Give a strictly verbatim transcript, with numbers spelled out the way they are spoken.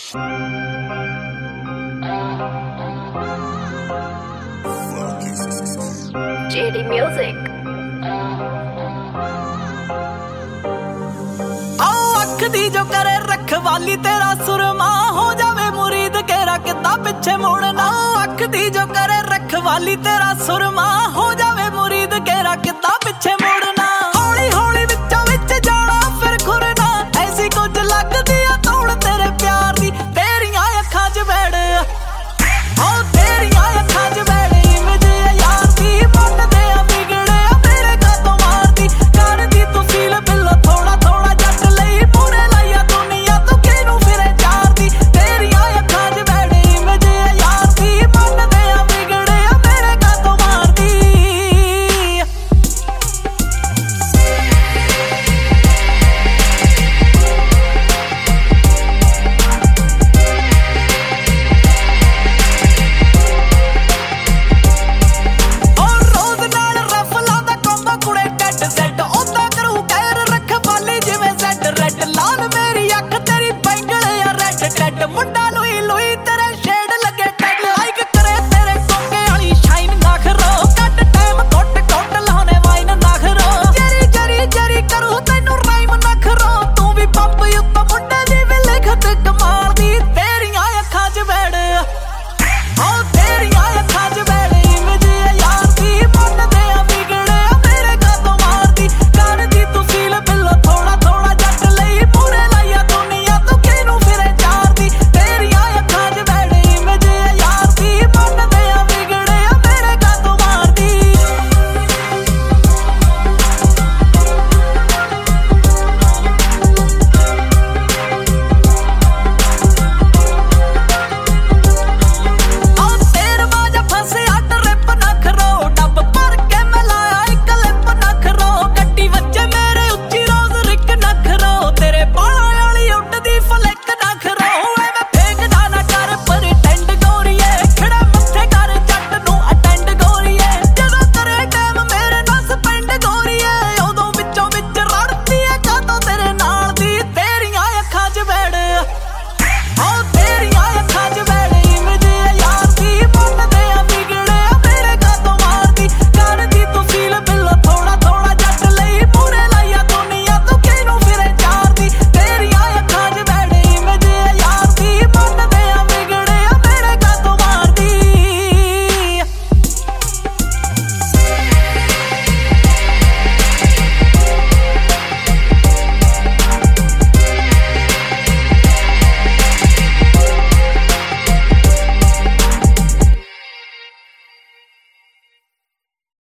J D Music। आओ अख दी जो करे रखवाली तेरा सुरमा हो जावे मुरीद केरा किदा पिछे मुड़ना। अख दी जो करे रखवाली तेरा सुरमा हो जावे मुरीद केरा किदा पिछे मुड़ना।